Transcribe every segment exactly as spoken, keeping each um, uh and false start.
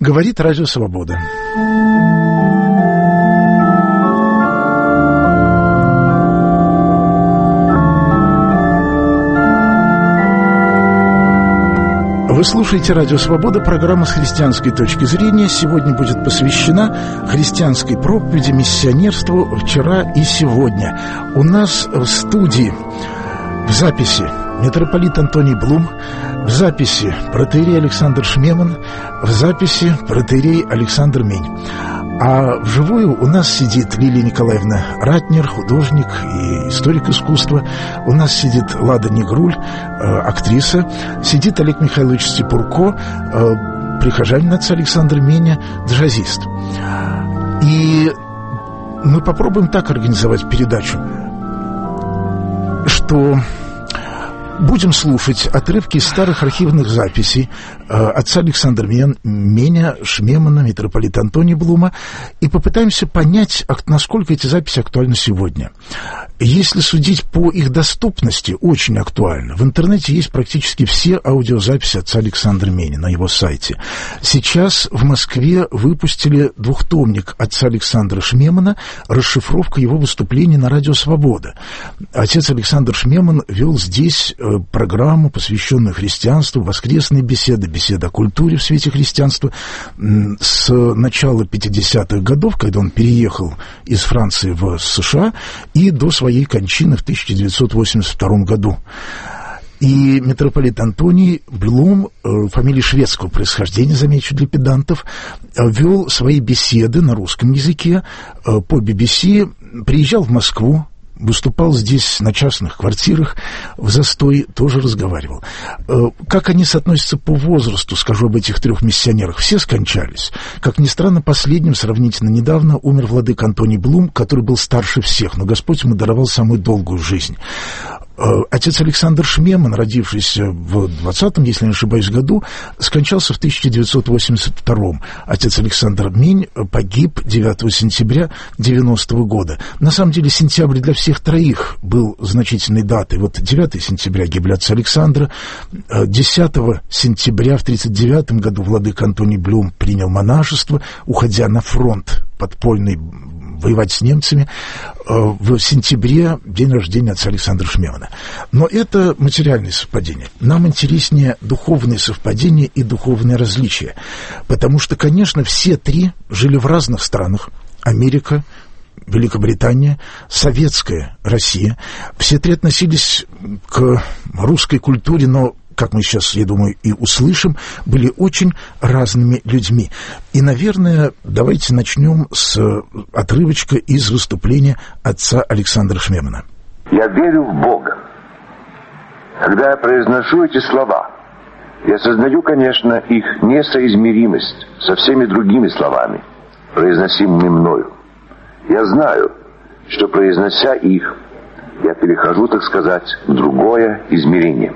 Говорит Радио Свобода. Вы слушаете Радио Свобода, программа с христианской точки зрения. Сегодня будет посвящена христианской проповеди, миссионерству вчера и сегодня. У нас в студии в записи митрополит Антоний Блум, в записи протоиерей Александр Шмеман, в записи протоиерей Александр Мень. А вживую у нас сидит Лилия Николаевна Ратнер, художник и историк искусства. У нас сидит Лада Негруль, актриса. Сидит Олег Михайлович Степурко, прихожанин отца Александра Меня, джазист. И мы попробуем так организовать передачу, что будем слушать отрывки из старых архивных записей э, отца Александра Меня, Шмемана, митрополита Антония Блума, и попытаемся понять, насколько эти записи актуальны сегодня. Если судить по их доступности, очень актуально. В интернете есть практически все аудиозаписи отца Александра Меня на его сайте. Сейчас в Москве выпустили двухтомник отца Александра Шмемана, расшифровка его выступлений на Радио Свобода. Отец Александр Шмеман вел здесь программу, посвященную христианству, воскресные беседы, беседы о культуре в свете христианства. С начала пятидесятых годов, когда он переехал из Франции в США, и до своей кончины в тысяча девятьсот восемьдесят втором году. И митрополит Антоний Блум, фамилии шведского происхождения, замечу для педантов, вел свои беседы на русском языке по би би си, приезжал в Москву, выступал здесь на частных квартирах, в застой тоже разговаривал. Как они соотносятся по возрасту, скажу об этих трех миссионерах. Все скончались. Как ни странно, последним, сравнительно недавно, умер владыка Антоний Блум, который был старше всех, но Господь ему даровал самую долгую жизнь. Отец Александр Шмеман, родившийся в двадцатом, если не ошибаюсь, году, скончался в тысяча девятьсот восемьдесят втором. Отец Александр Мень погиб девятого сентября девяностого года. На самом деле, сентябрь для всех троих был значительной датой. Вот девятого сентября гибель отца Александра, десятого сентября в тридцать девятом году владыка Антоний Блум принял монашество, уходя на фронт подпольный, воевать с немцами. В сентябре день рождения отца Александра Шмемана. Но это материальные совпадения. Нам интереснее духовные совпадения и духовные различия. Потому что, конечно, все три жили в разных странах. Америка, Великобритания, советская Россия. Все три относились к русской культуре, но, как мы сейчас, я думаю, и услышим, были очень разными людьми. И, наверное, давайте начнем с отрывочка из выступления отца Александра Шмемана. Я верю в Бога. Когда я произношу эти слова, я сознаю, конечно, их несоизмеримость со всеми другими словами, произносимыми мною. Я знаю, что, произнося их, я перехожу, так сказать, в другое измерение.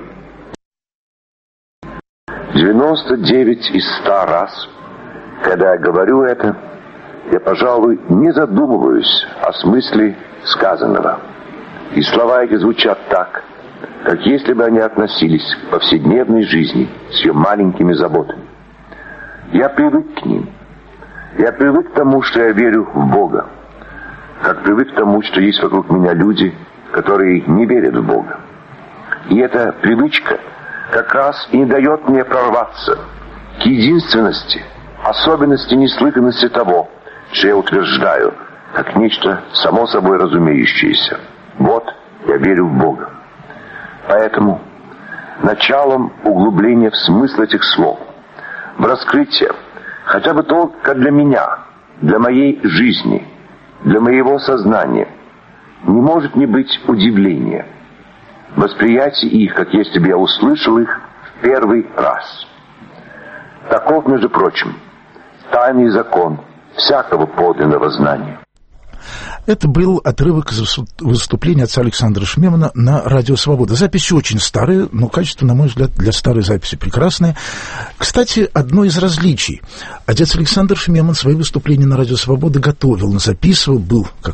девяносто девять из ста раз, когда я говорю это, я, пожалуй, не задумываюсь о смысле сказанного. И слова эти звучат так, как если бы они относились к повседневной жизни с ее маленькими заботами. Я привык к ним. Я привык к тому, что я верю в Бога, как привык к тому, что есть вокруг меня люди, которые не верят в Бога. И эта привычка как раз и не дает мне прорваться к единственности, особенности неслыханности того, что я утверждаю, как нечто само собой разумеющееся. Вот, я верю в Бога. Поэтому началом углубления в смысл этих слов, в раскрытие, хотя бы только для меня, для моей жизни, для моего сознания, не может не быть удивления. Восприятие их, как если бы я услышал их в первый раз. Таков, между прочим, тайный закон всякого подлинного знания. Это был отрывок из выступления отца Александра Шмемана на Радио Свобода. Записи очень старые, но качество, на мой взгляд, для старой записи прекрасное. Кстати, одно из различий. Отец Александр Шмеман свои выступления на Радио Свобода готовил, записывал, был как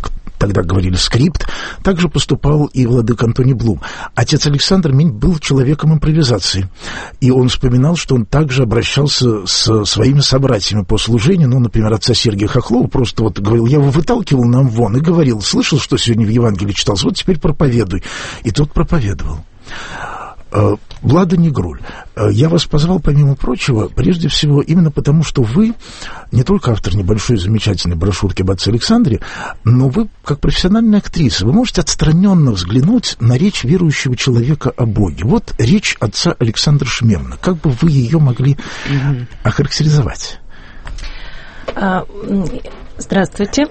тогда говорили скрипт, также поступал и владыка Антоний Блум. Отец Александр Мень был человеком импровизации, и он вспоминал, что он также обращался с своими собратьями по служению, ну, например, отца Сергия Хохлова, просто вот говорил, я его выталкивал нам вон, и говорил, слышал, что сегодня в Евангелии читался, вот теперь проповедуй. И тот проповедовал. Влада Негруль, я вас позвал, помимо прочего, прежде всего, именно потому, что вы не только автор небольшой замечательной брошюрки об отце Александре, но вы, как профессиональная актриса, вы можете отстраненно взглянуть на речь верующего человека о Боге. Вот речь отца Александра Шмемана. Как бы вы ее могли mm-hmm. охарактеризовать? Здравствуйте.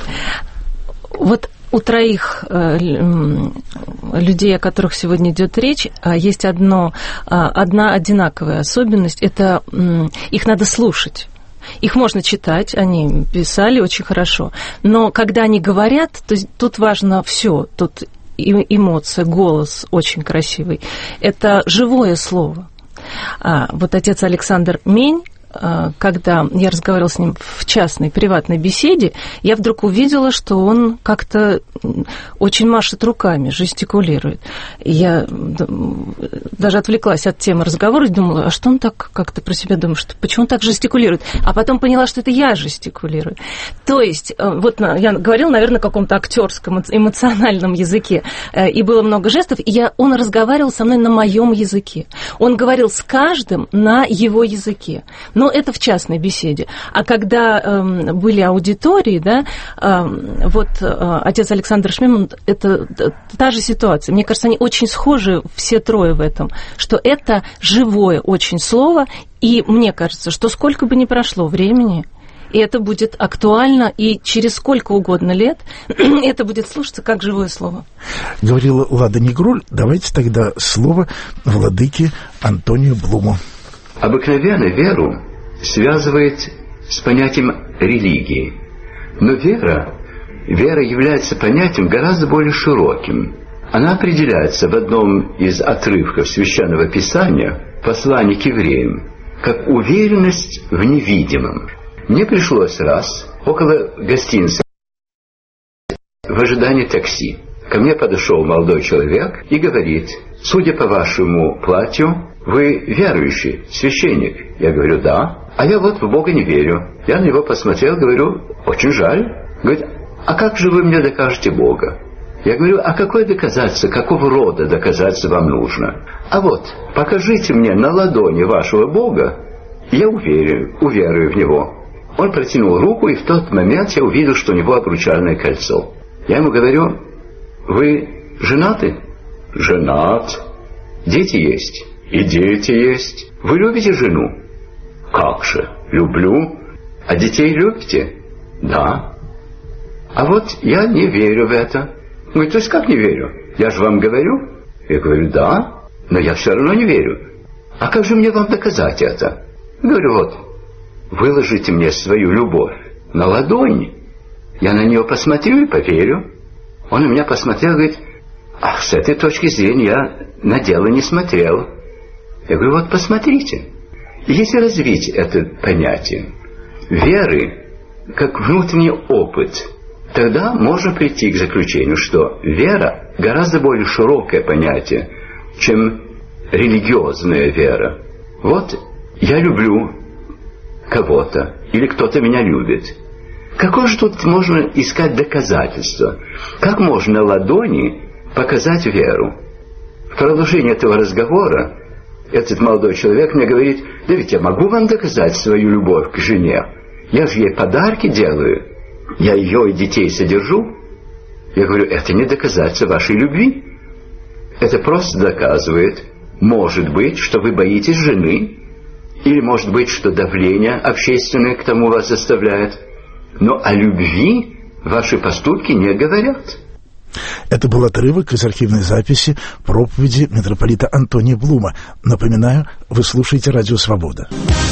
Вот у троих э, людей, о которых сегодня идет речь, есть одно, одна одинаковая особенность. Это э, их надо слушать. Их можно читать, они писали очень хорошо. Но когда они говорят, то тут важно все. Тут эмоция, голос очень красивый. Это живое слово. А, вот отец Александр Мень, когда я разговаривала с ним в частной, приватной беседе, я вдруг увидела, что он как-то очень машет руками, жестикулирует. Я даже отвлеклась от темы разговора и думала, а что он так как-то про себя думает, что, почему он так жестикулирует? А потом поняла, что это я жестикулирую. То есть, вот я говорила, наверное, на каком-то актерском, эмоциональном языке, и было много жестов, и я, он разговаривал со мной на моем языке. Он говорил с каждым на его языке. Но это в частной беседе. А когда э, были аудитории, да, э, вот э, отец Александр Шмеман, это та же ситуация. Мне кажется, они очень схожи, все трое в этом, что это живое очень слово, и мне кажется, что сколько бы ни прошло времени, и это будет актуально, и через сколько угодно лет это будет слушаться как живое слово. Говорила Лада Негруль. Давайте тогда слово владыке Антонию Блуму. Обыкновенно веру связывает с понятием религии. Но вера, вера является понятием гораздо более широким. Она определяется в одном из отрывков Священного Писания, послании к евреям, как уверенность в невидимом. Мне пришлось раз около гостиницы в ожидании такси. Ко мне подошел молодой человек и говорит, судя по вашему платью, вы верующий, священник? Я говорю, да. А я вот в Бога не верю. Я на него посмотрел, говорю, очень жаль. Говорит, а как же вы мне докажете Бога? Я говорю, а какое доказательство, какого рода доказательство вам нужно? А вот, покажите мне на ладони вашего Бога, я уверен, уверую в Него. Он протянул руку, и в тот момент я увидел, что у него обручальное кольцо. Я ему говорю, вы женаты? Женат. Дети есть? И дети есть. Вы любите жену? Как же? Люблю. А детей любите? Да. А вот я не верю в это. Говорит, то есть как не верю? Я же вам говорю. Я говорю, да, но я все равно не верю. А как же мне вам доказать это? Говорю, вот, выложите мне свою любовь на ладони. Я на нее посмотрю и поверю. Он на меня посмотрел и говорит, ах, с этой точки зрения я на дело не смотрел. Я говорю, вот посмотрите. Если развить это понятие веры как внутренний опыт, тогда можно прийти к заключению, что вера гораздо более широкое понятие, чем религиозная вера. Вот я люблю кого-то, или кто-то меня любит. Какое же тут можно искать доказательства? Как можно на ладони показать веру? В продолжении этого разговора этот молодой человек мне говорит, да ведь я могу вам доказать свою любовь к жене. Я же ей подарки делаю. Я ее и детей содержу. Я говорю, это не доказательство вашей любви. Это просто доказывает, может быть, что вы боитесь жены, или может быть, что давление общественное к тому вас заставляет. Но о любви ваши поступки не говорят. Это был отрывок из архивной записи проповеди митрополита Антония Блума. Напоминаю, вы слушаете Радио Свобода.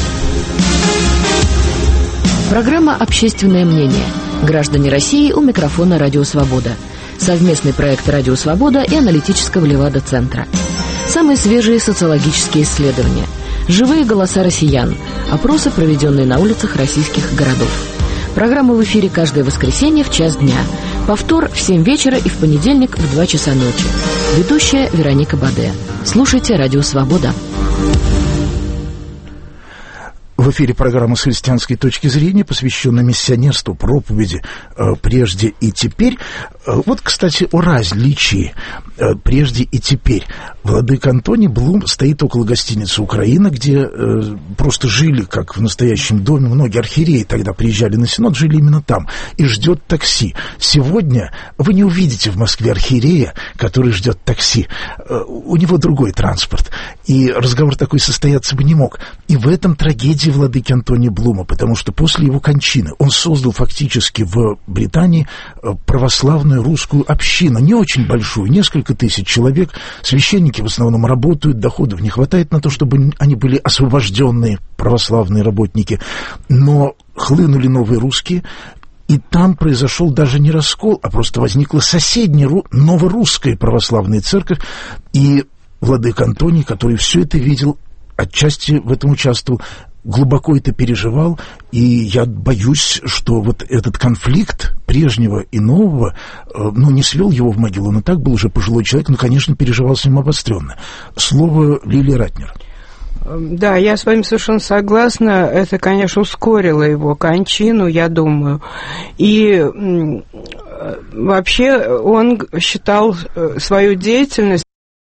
Программа «Общественное мнение». Граждане России, у микрофона Радио Свобода. Совместный проект Радио Свобода и аналитического Левада-центра. Самые свежие социологические исследования. Живые голоса россиян. Опросы, проведенные на улицах российских городов. Программа в эфире каждое воскресенье в час дня. Повтор в семь вечера и в понедельник в два часа ночи. Ведущая Вероника Баде. Слушайте «Радио Свобода». В эфире программа «С христианской точки зрения», посвященная миссионерству, проповеди э, «Прежде и теперь». Э, вот, кстати, о различии э, «Прежде и теперь». Владыка Антоний Блум стоит около гостиницы «Украина», где э, просто жили, как в настоящем доме. Многие архиереи тогда приезжали на синод, жили именно там. И ждет такси. Сегодня вы не увидите в Москве архиерея, который ждет такси. Э, у него другой транспорт. И разговор такой состояться бы не мог. И в этом трагедия владыки Антония Блума, потому что после его кончины он создал фактически в Британии православную русскую общину, не очень большую, несколько тысяч человек. Священники в основном работают, доходов не хватает на то, чтобы они были освобожденные православные работники, но хлынули новые русские, и там произошел даже не раскол, а просто возникла соседняя новорусская православная церковь, и владыка Антоний, который все это видел, отчасти в этом участвовал, глубоко это переживал, и я боюсь, что вот этот конфликт прежнего и нового, ну, не свел его в могилу, он и так был уже пожилой человек, но, конечно, переживал с ним обостренно. Слово Лилии Ратнер. Да, я с вами совершенно согласна. Это, конечно, ускорило его кончину, я думаю. И вообще он считал свою деятельность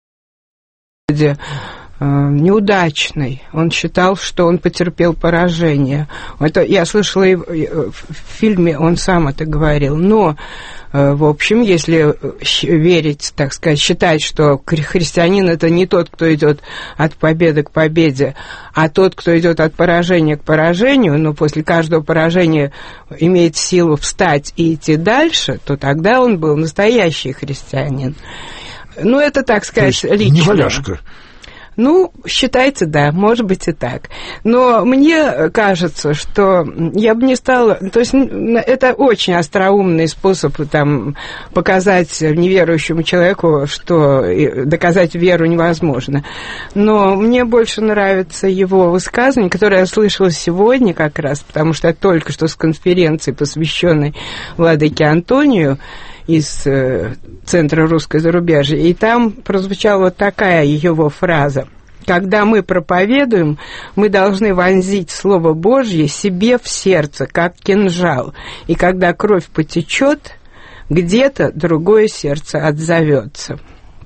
неудачный. Он считал, что он потерпел поражение. Это я слышала и в фильме, он сам это говорил. Но, в общем, если верить, так сказать, считать, что христианин — это не тот, кто идет от победы к победе, а тот, кто идет от поражения к поражению, но после каждого поражения имеет силу встать и идти дальше, то тогда он был настоящий христианин. Ну, это, так сказать, лично. Не валяшка. Ну, считается, да, может быть и так. Но мне кажется, что я бы не стала... То есть это очень остроумный способ там, показать неверующему человеку, что доказать веру невозможно. Но мне больше нравится его высказывание, которое я слышала сегодня как раз, потому что я только что с конференции, посвященной владыке Антонию, из э, Центра русской зарубежья, и там прозвучала вот такая его фраза: «Когда мы проповедуем, мы должны вонзить Слово Божье себе в сердце, как кинжал, и когда кровь потечет, где-то другое сердце отзовется».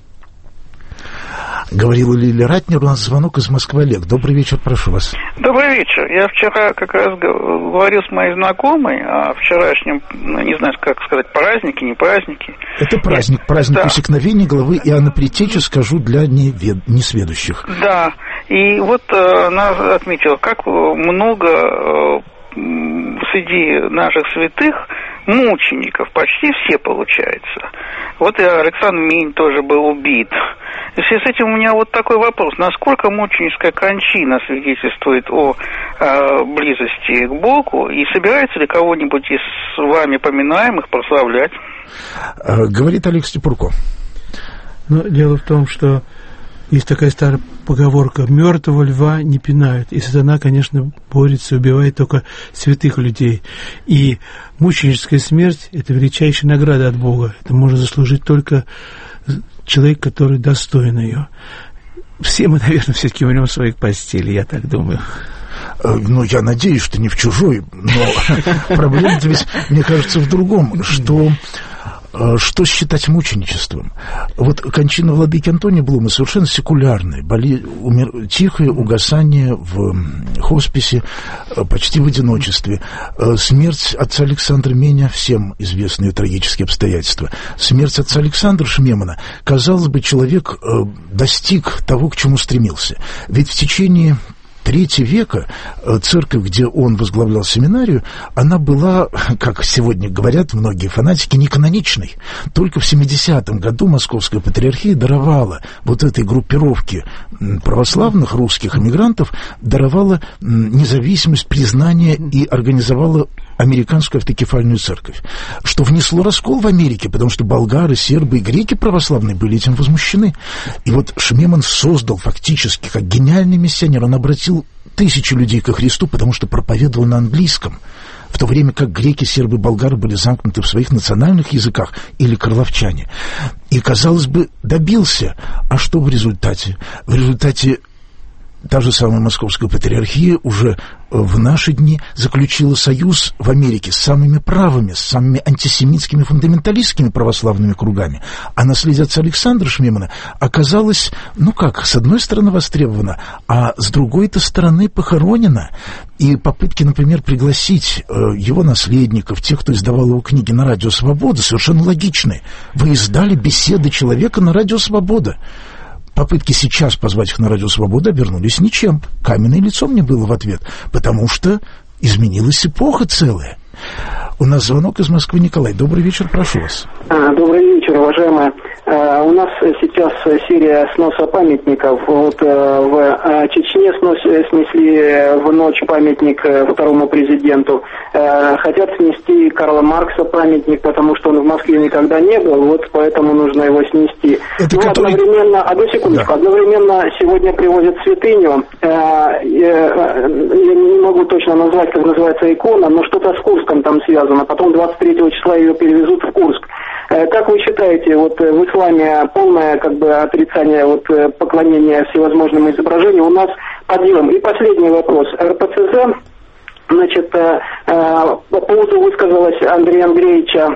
Говорила Лилия Ратнер. У нас звонок из Москвы. Олег, добрый вечер, прошу вас. Добрый вечер. Я вчера как раз говорил с моей знакомой о вчерашнем, не знаю, как сказать, празднике, не празднике. Это праздник, праздник да. усекновения главы Иоанна Предтечи, скажу для невед... несведущих. Да, и вот она отметила, как много среди наших святых мучеников, почти все, получается. Вот и Александр Минь тоже был убит. И в связи с этим у меня вот такой вопрос. Насколько мученическая кончина свидетельствует о э, близости к Богу? И собирается ли кого-нибудь из вами поминаемых прославлять? Говорит Олег Степурко. Ну, дело в том, что есть такая старая поговорка: мертвого льва не пинают. И сатана, конечно, борется и убивает только святых людей. И мученическая смерть — это величайшая награда от Бога. Это может заслужить только человек, который достоин ее. Все мы, наверное, все-таки умрем в своих постели, я так думаю. Ну, я надеюсь, что не в чужой, но проблема-то ведь, мне кажется, в другом, что... Что считать мученичеством? Вот кончина владыки Антония Блума совершенно секулярная, боли, умер, тихое угасание в хосписе, почти в одиночестве. Смерть отца Александра Меня, всем известные трагические обстоятельства. Смерть отца Александра Шмемана. Казалось бы, человек достиг того, к чему стремился. Ведь в течение третьего века церковь, где он возглавлял семинарию, она была, как сегодня говорят многие фанатики, не каноничной. Только в семидесятом году Московская патриархия даровала вот этой группировке православных русских эмигрантов, даровала независимость, признание и организовала американскую автокефальную церковь, что внесло раскол в Америке, потому что болгары, сербы и греки православные были этим возмущены. И вот Шмеман создал фактически, как гениальный миссионер, он обратил приводил тысячи людей ко Христу, потому что проповедовал на английском, в то время как греки, сербы, болгары были замкнуты в своих национальных языках, или карловчане. И, казалось бы, добился. А что в результате? В результате та же самая Московская патриархия уже в наши дни заключила союз в Америке с самыми правыми, с самыми антисемитскими, фундаменталистскими православными кругами. А наследие отца Александра Шмемана оказалось, ну как, с одной стороны востребовано, а с другой-то стороны похоронено. И попытки, например, пригласить э, его наследников, тех, кто издавал его книги на Радио Свобода, совершенно логичны. Вы издали беседы человека на Радио Свобода. Попытки сейчас позвать их на Радио Свобода обернулись ничем. Каменное лицо мне было в ответ, потому что изменилась эпоха целая. У нас звонок из Москвы. Николай, добрый вечер, прошу вас. Добрый вечер, уважаемые. У нас сейчас серия сноса памятников. Вот в Чечне снос, снесли в ночь памятник второму президенту. Хотят снести Карла Маркса памятник, потому что он в Москве никогда не был, вот поэтому нужно его снести. Это ну, который... одновременно, одну секундочку, да. Одновременно сегодня привозят святыню. Я не могу точно назвать, как называется икона, но что-то с Курском там связано. Потом двадцать третьего числа ее перевезут в Курск. Как вы считаете, вот в исламе полное как бы отрицание вот поклонения всевозможным изображениям, у нас подъем. И последний вопрос. эр пэ цэ зэ, значит, по поводу высказалась Андрея Андреевича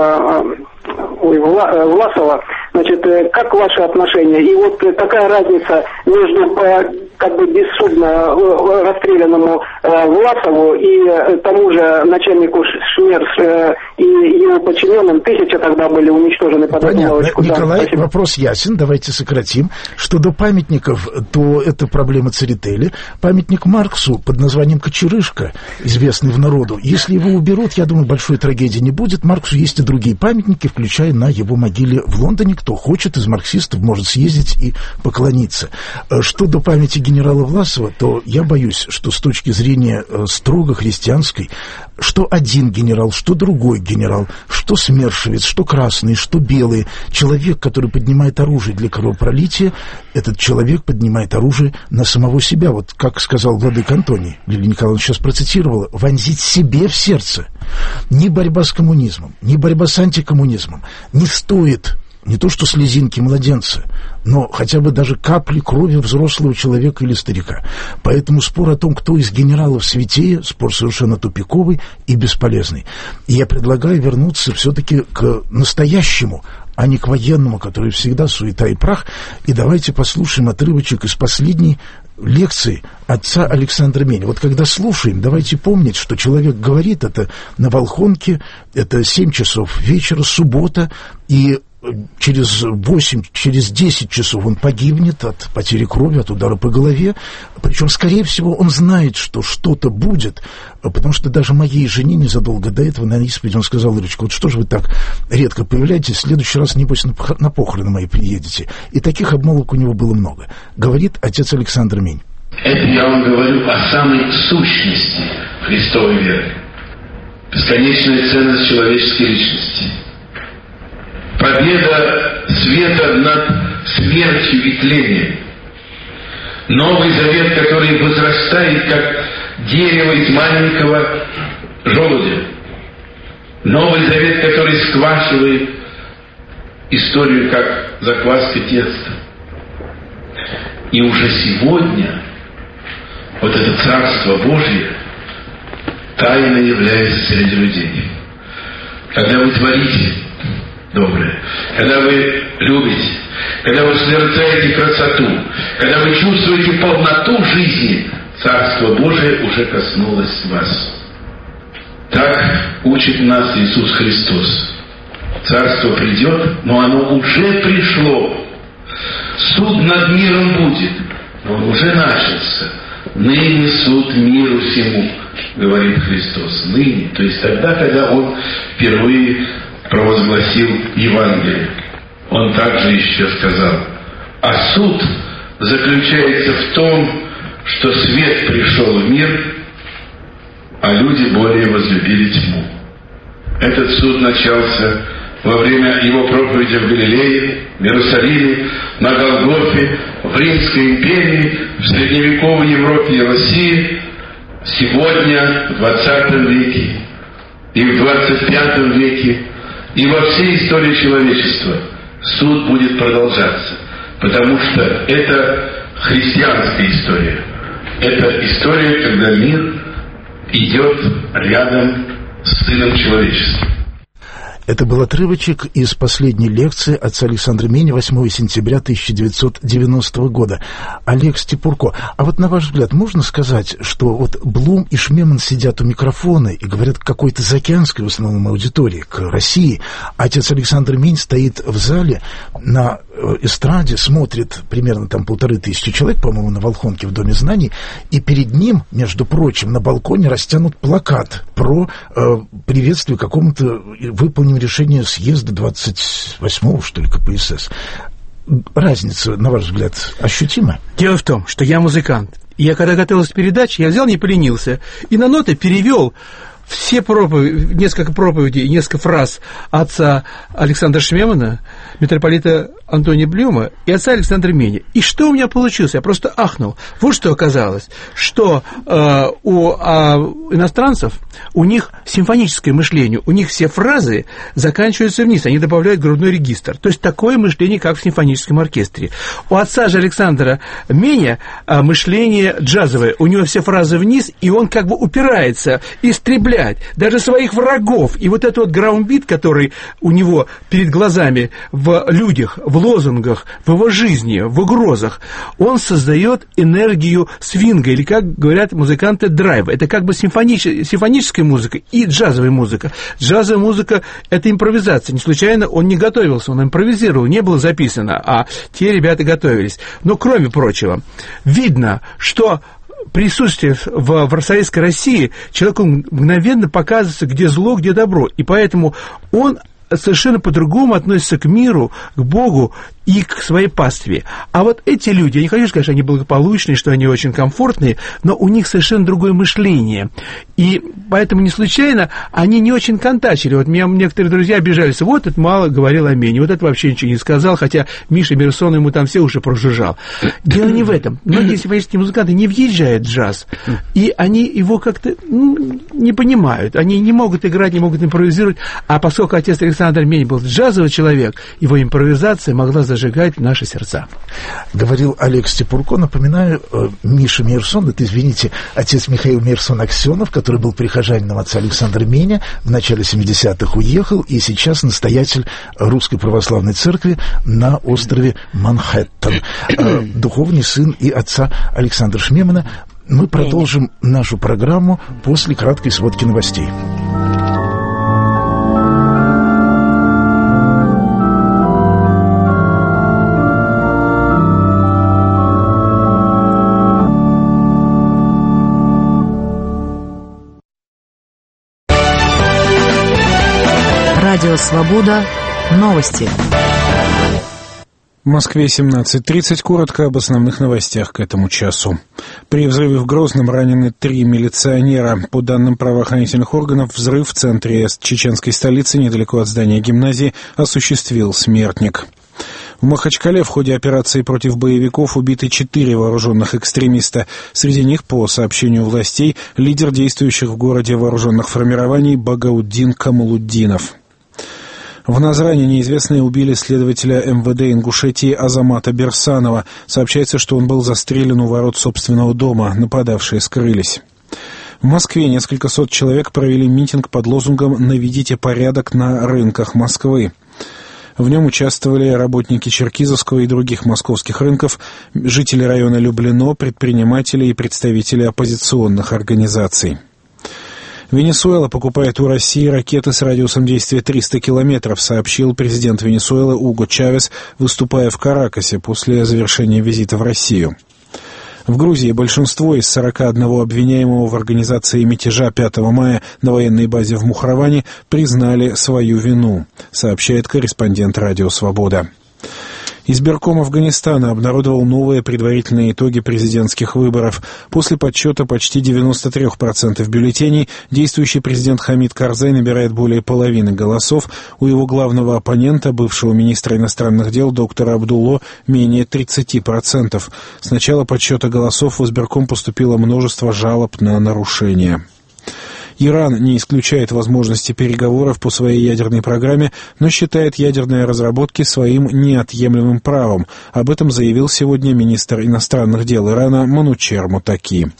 ой, Власова, значит, как ваши отношения? И вот какая разница между как бы бессудно расстрелянному Власову и тому же начальнику ШМЕРС и его подчиненным? Тысячи тогда были уничтожены под одну лавочку. Николай, да, вопрос ясен, давайте сократим. Что до памятников, то это проблема Церетели. Памятник Марксу под названием Кочерышка, известный в народу, если его уберут, я думаю, большой трагедии не будет. Марксу есть и другие памятники, включая на его могиле в Лондоне. Кто хочет из марксистов, может съездить и поклониться. Что до памяти генерала Власова, то я боюсь, что с точки зрения строго христианской, что один генерал, что другой генерал, что смершевец, что красный, что белый, человек, который поднимает оружие для кровопролития, этот человек поднимает оружие на самого себя. Вот как сказал владыка Антоний, Лилия Николаевна сейчас процитировала, вонзить себе в сердце. Ни борьба с коммунизмом, ни борьба с антикоммунизмом не стоит не то что слезинки младенца, но хотя бы даже капли крови взрослого человека или старика. Поэтому спор о том, кто из генералов святее, спор совершенно тупиковый и бесполезный. И я предлагаю вернуться все-таки к настоящему, а не к военному, который всегда суета и прах. И давайте послушаем отрывочек из последней лекции отца Александра Меня. Вот когда слушаем, давайте помнить, что человек говорит это на Волхонке, это семь часов вечера, суббота, и через восемь, через десять часов он погибнет от потери крови, от удара по голове. Причем, скорее всего, он знает, что что-то будет, потому что даже моей жене незадолго до этого на исповеди он сказал: Ирочка, вот что же вы так редко появляетесь, в следующий раз, небось, на похороны мои приедете. И таких обмолвок у него было много. Говорит отец Александр Мень. Это я вам говорю о самой сущности Христовой веры. Бесконечная ценность человеческой личности. Победа света над смертью и тлением. Новый завет, который возрастает, как дерево из маленького желудя. Новый завет, который сквашивает историю, как закваска теста. И уже сегодня вот это Царство Божье тайно является среди людей. Когда вы творите доброе, когда вы любите, когда вы созерцаете красоту, когда вы чувствуете полноту жизни, Царство Божие уже коснулось вас. Так учит нас Иисус Христос. Царство придет, но оно уже пришло. Суд над миром будет, но он уже начался. Ныне суд миру всему, говорит Христос. Ныне, то есть тогда, когда Он впервые провозгласил Евангелие. Он также еще сказал: а суд заключается в том, что свет пришел в мир, а люди более возлюбили тьму. Этот суд начался во время его проповеди в Галилее, в Иерусалиме, на Голгофе, в Римской империи, в средневековой Европе и России, сегодня, в двадцатом веке, и в двадцать пятом веке, и во всей истории человечества суд будет продолжаться, потому что это христианская история. Это история, когда мир идет рядом с Сыном Человеческим. Это был отрывочек из последней лекции отца Александра Меня восьмого сентября тысяча девятьсот девяностого года. Олег Степурко, а вот на ваш взгляд, можно сказать, что вот Блум и Шмеман сидят у микрофона и говорят к какой-то заокеанской в основном аудитории, к России, а отец Александр Мень стоит в зале на эстраде, смотрит примерно там полторы тысячи человек, по-моему, на Волхонке в Доме знаний, и перед ним, между прочим, на балконе растянут плакат про э, приветствие какому-то выполнению решения съезда двадцать восьмого, что ли, ка пэ эс эс. Разница, на ваш взгляд, ощутима? Дело в том, что я музыкант. И я, когда готовился к передаче, я взял, не поленился, и на ноты перевел все проповеди, несколько проповедей, несколько фраз отца Александра Шмемана, митрополита Антония Блюма и отца Александра Меня. И что у меня получилось? Я просто ахнул. Вот что оказалось, что э, у а, иностранцев, у них симфоническое мышление, у них все фразы заканчиваются вниз, они добавляют грудной регистр. То есть такое мышление, как в симфоническом оркестре. У отца же Александра Меня э, мышление джазовое, у него все фразы вниз, и он как бы упирается, истребляет даже своих врагов. И вот этот вот граумбит, который у него перед глазами в людях, в лозунгах, в его жизни, в угрозах, он создает энергию свинга, или, как говорят музыканты, драйва. Это как бы симфонич... симфоническая музыка и джазовая музыка. Джазовая музыка – это импровизация. Не случайно он не готовился, он импровизировал, не было записано, а те ребята готовились. Но, кроме прочего, видно, что присутствие в, в советской России человеку мгновенно показывается, где зло, где добро. И поэтому он совершенно по-другому относятся к миру, к Богу и к своей пастве. А вот эти люди, я не хочу сказать, что они благополучные, что они очень комфортные, но у них совершенно другое мышление. И поэтому не случайно они не очень контачили. Вот меня некоторые друзья обижались, вот это мало говорил о Мене, вот это вообще ничего не сказал, хотя Миша Мерсон ему там все уши прожужжал. Дело не в этом. Многие симфонические музыканты не въезжают в джаз, и они его как-то ну, не понимают. Они не могут играть, не могут импровизировать. А поскольку отец Александр Мень был джазовый человек, его импровизация могла зажигать наши сердца. Говорил Олег Степурко. Напоминаю, Миша Мерсон, это, извините, отец Михаил Мерсон-Аксенов, который был прихожанином отца Александра Меня, в начале семидесятых уехал, и сейчас настоятель Русской Православной Церкви на острове Манхэттен. Духовный сын и отца Александра Шмемана. Мы продолжим нашу программу после краткой сводки новостей. Радио «Свобода». Новости. В Москве семнадцать тридцать. Коротко об основных новостях к этому часу. При взрыве в Грозном ранены три милиционера. По данным правоохранительных органов, взрыв в центре чеченской столицы, недалеко от здания гимназии, осуществил смертник. В Махачкале в ходе операции против боевиков убиты четыре вооруженных экстремиста. Среди них, по сообщению властей, лидер действующих в городе вооруженных формирований Багауддин Камалуддинов. В Назране неизвестные убили следователя эм вэ дэ Ингушетии Азамата Берсанова. Сообщается, что он был застрелен у ворот собственного дома. Нападавшие скрылись. В Москве несколько сот человек провели митинг под лозунгом «Наведите порядок на рынках Москвы». В нем участвовали работники Черкизовского и других московских рынков, жители района Люблино, предприниматели и представители оппозиционных организаций. Венесуэла покупает у России ракеты с радиусом действия триста километров, сообщил президент Венесуэлы Уго Чавес, выступая в Каракасе после завершения визита в Россию. В Грузии большинство из сорока одного обвиняемого в организации мятежа пятого мая на военной базе в Мухороване признали свою вину, сообщает корреспондент «Радио Свобода». Избирком Афганистана обнародовал новые предварительные итоги президентских выборов. После подсчета почти девяносто три процента бюллетеней действующий президент Хамид Карзай набирает более половины голосов. У его главного оппонента, бывшего министра иностранных дел доктора Абдулло, менее тридцать процентов. С начала подсчета голосов в избирком поступило множество жалоб на нарушения. Иран не исключает возможности переговоров по своей ядерной программе, но считает ядерные разработки своим неотъемлемым правом. Об этом заявил сегодня министр иностранных дел Ирана Манучер Мутаки.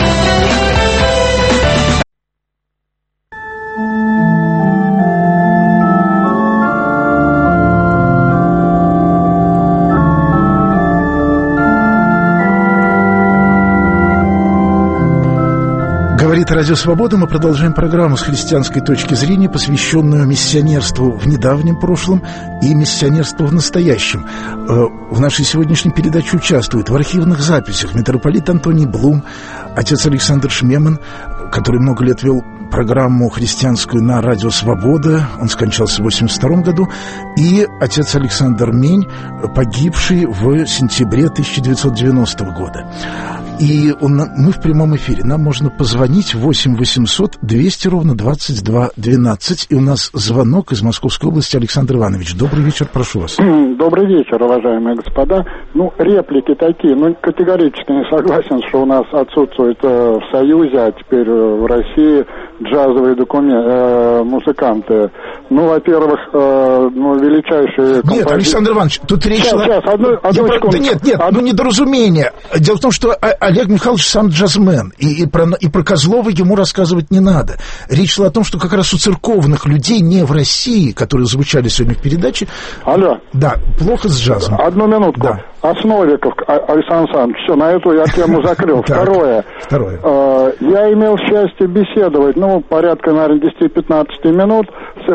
Говорит Радио Свобода. Мы продолжаем программу с христианской точки зрения, посвященную миссионерству в недавнем прошлом и миссионерству в настоящем. В нашей сегодняшней передаче участвуют в архивных записях митрополит Антоний Блум, отец Александр Шмеман, который много лет вел программу христианскую на Радио Свобода, он скончался в восемьдесят втором году, и отец Александр Мень, погибший в сентябре тысяча девятьсот девяностого года. И он, мы в прямом эфире. Нам можно позвонить восемь восемьсот двести ровно двадцать два двенадцать. И у нас звонок из Московской области. Александр Иванович, добрый вечер, прошу вас. Добрый вечер, уважаемые господа. Ну, реплики такие. Ну, категорически не согласен, что у нас отсутствует э, в Союзе, а теперь э, в России джазовые документы, э, музыканты. Ну, во-первых, э, ну, величайшие композиции... Нет, Александр Иванович, тут речь... Сейчас, сейчас, одну, одну Я, да нет, нет, одну... ну, недоразумение. Дело в том, что Олег Михайлович сам джазмен, и, и, про, и про Козлова ему рассказывать не надо. Речь шла о том, что как раз у церковных людей не в России, которые звучали сегодня в передаче... Алло. Да, плохо с джазом. Одну минутку. Да. Основиков, Александр Александрович, все, на эту я тему закрыл. Второе. Второе. Я имел счастье беседовать, ну, порядка, наверное, десять-пятнадцать минут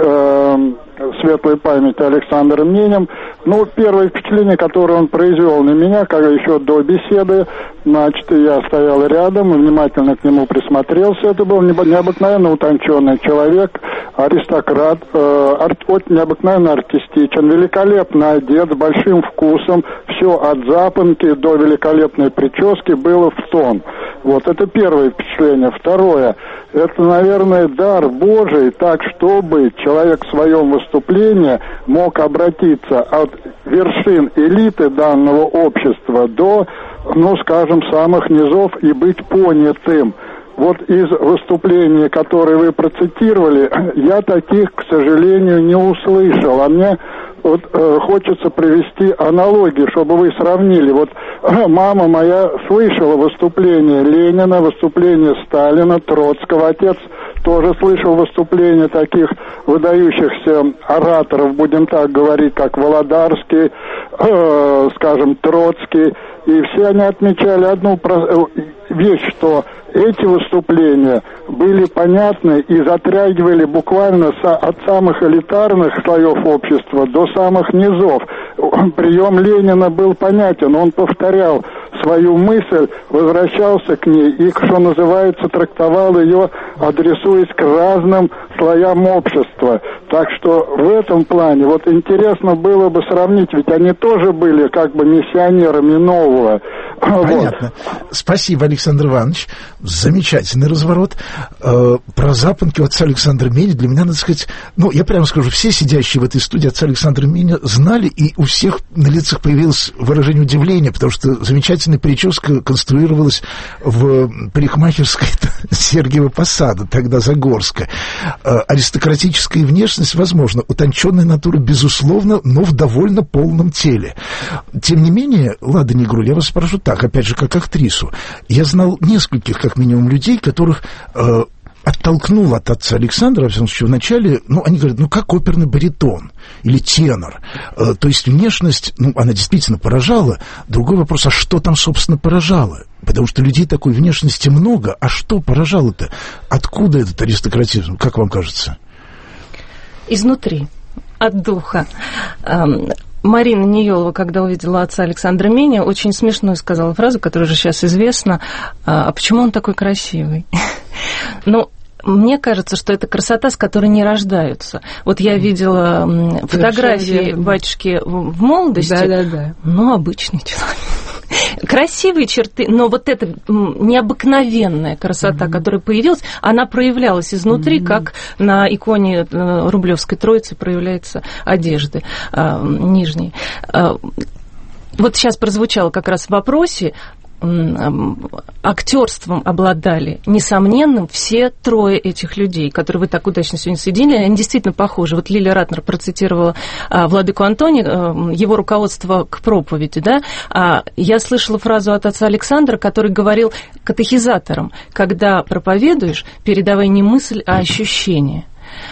с светлой памяти Александром Менем. Ну, первое впечатление, которое он произвел на меня, как еще до беседы, значит, я стоял рядом и внимательно к нему присмотрелся. Это был необыкновенно утонченный человек, аристократ, э, арт, необыкновенно артистичен, великолепно одет, с большим вкусом. Все от запонки до великолепной прически было в тон. Вот, это первое впечатление. Второе, это, наверное, дар Божий, так, чтобы человек в своем выступлении мог обратиться от вершин элиты данного общества до, ну, скажем, самых низов и быть понятым. Вот из выступлений, которые вы процитировали, я таких, к сожалению, не услышал. А мне вот э, хочется привести аналогии, чтобы вы сравнили. Вот э, мама моя слышала выступление Ленина, выступление Сталина, Троцкого. Отец тоже слышал выступления таких выдающихся ораторов, будем так говорить, как Володарский, э, скажем, Троцкий. И все они отмечали одну вещь, что эти выступления были понятны и затрагивали буквально от самых элитарных слоев общества до самых низов. Прием Ленина был понятен, он повторял свою мысль, возвращался к ней и, что называется, трактовал ее, адресуясь к разным слоям общества. Так что в этом плане вот интересно было бы сравнить, ведь они тоже были как бы миссионерами нового. Понятно. Вот. Спасибо, Александр Иванович. Замечательный разворот. Э, про запонки отца Александра Меня для меня, надо сказать, ну, я прямо скажу, все сидящие в этой студии отца Александра Меня знали, и у всех на лицах появилось выражение удивления, потому что замечательная прическа конструировалась в парикмахерской Сергиева Посада, тогда Загорска. Э, аристократическая внешность, возможно, утонченная натура, безусловно, но в довольно полном теле. Тем не менее, ладно, не игру, я вас спрошу так, опять же, как актрису. Я знал нескольких, как минимум, людей, которых э, оттолкнул от отца Александра, во всяком случае, вначале, ну, они говорят, ну, как оперный баритон или тенор. Э, то есть внешность, ну, она действительно поражала. Другой вопрос, а что там, собственно, поражало? Потому что людей такой внешности много, а что поражало-то? Откуда этот аристократизм, как вам кажется? Изнутри, от духа. Марина Ниелова, когда увидела отца Александра Меня, очень смешную сказала фразу, которая уже сейчас известна: а почему он такой красивый? Ну, Мне кажется, что это красота, с которой не рождаются. Вот я видела фотографии батюшки в молодости, да, да, да. ну, обычный человек. Красивые черты, но вот эта необыкновенная красота, mm-hmm. которая появилась, она проявлялась изнутри, mm-hmm. как на иконе Рублевской Троицы проявляются одежды а, нижние. А, вот сейчас прозвучало как раз в вопросе, актерством обладали несомненным все трое этих людей, которые вы так удачно сегодня соединили, они действительно похожи. Вот Лилия Ратнер процитировала а, владыку Антония, а, его руководство к проповеди, да? А, я слышала фразу от отца Александра, который говорил катехизаторам: когда проповедуешь, передавай не мысль, а ощущение.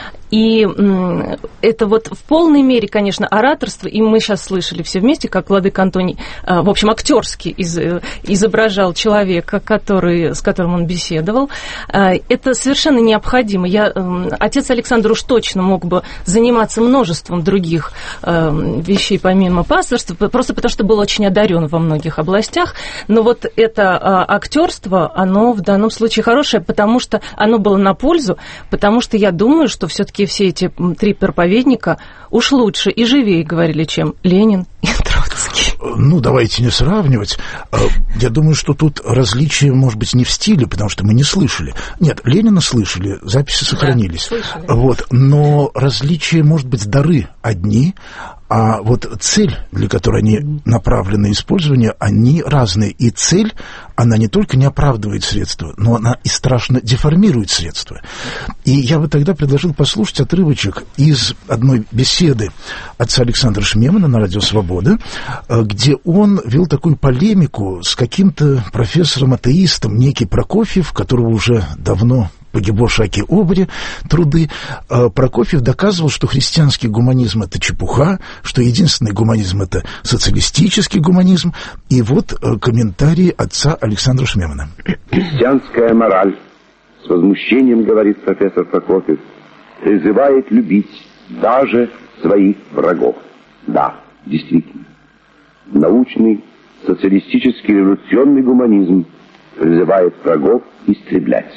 И это вот в полной мере, конечно, ораторство, и мы сейчас слышали все вместе, как владыка Антоний, в общем, актерски изображал человека, который, с которым он беседовал. Это совершенно необходимо. Я, отец Александр уж точно мог бы заниматься множеством других вещей помимо пасторства, просто потому что был очень одарен во многих областях, но вот это актерство, оно в данном случае хорошее, потому что оно было на пользу, потому что я думаю, что все-таки все эти три проповедника уж лучше и живее говорили, чем Ленин и Троцкий. Ну, давайте не сравнивать. Я думаю, что тут различие, может быть, не в стиле, потому что мы не слышали. Нет, Ленина слышали, записи сохранились. Да, вот, но различие, может быть, дары одни, а вот цель, для которой они направлены использование, они разные. И цель, она не только не оправдывает средства, но она и страшно деформирует средства. И я бы тогда предложил послушать отрывочек из одной беседы отца Александра Шмемана на радио «Свобода», где он вел такую полемику с каким-то профессором-атеистом, некий Прокофьев, которого уже давно погибло Шаки Обри труды. Прокофьев доказывал, что христианский гуманизм — это чепуха, что единственный гуманизм — это социалистический гуманизм. И вот комментарии отца Александра Шмемана. Христианская мораль, с возмущением говорит профессор Прокофьев, призывает любить даже своих врагов. Да, действительно. Научный, социалистический, революционный гуманизм призывает врагов истреблять.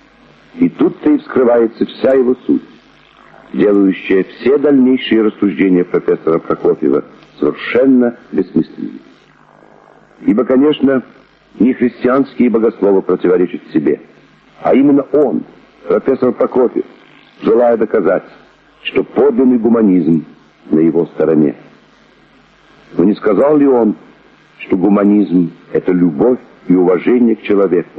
И тут-то и вскрывается вся его суть, делающая все дальнейшие рассуждения профессора Прокофьева совершенно бессмысленными. Ибо, конечно, не христианские богословы противоречат себе, а именно он, профессор Прокофьев, желая доказать, что подлинный гуманизм на его стороне. Но не сказал ли он, что гуманизм — это любовь и уважение к человеку?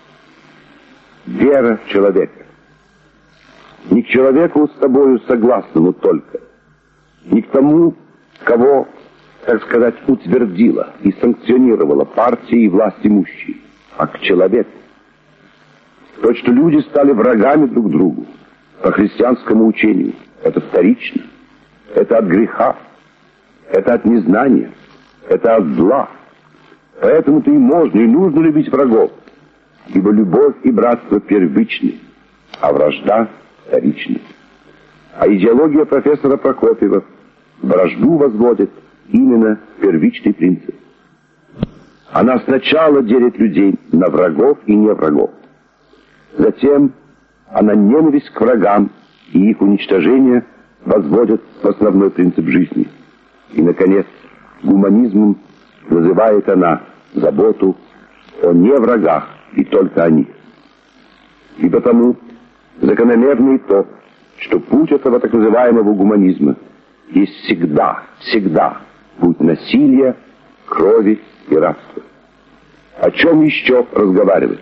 Вера в человека. Не к человеку с тобою согласному только, не к тому, кого, так сказать, утвердила и санкционировала партии и власть имущие, а к человеку. То, что люди стали врагами друг другу по христианскому учению, это вторично, это от греха, это от незнания, это от зла. Поэтому-то и можно, и нужно любить врагов, ибо любовь и братство первичны, а вражда вторичны. А идеология профессора Прокофьева вражду возводит именно в первичный принцип. Она сначала делит людей на врагов и не врагов. Затем она ненависть к врагам и их уничтожение возводит в основной принцип жизни. И, наконец, гуманизмом называет она заботу о не врагах, и только о них. И потому закономерно и то, что путь этого так называемого гуманизма есть всегда, всегда путь насилия, крови и рабства. О чем еще разговаривать?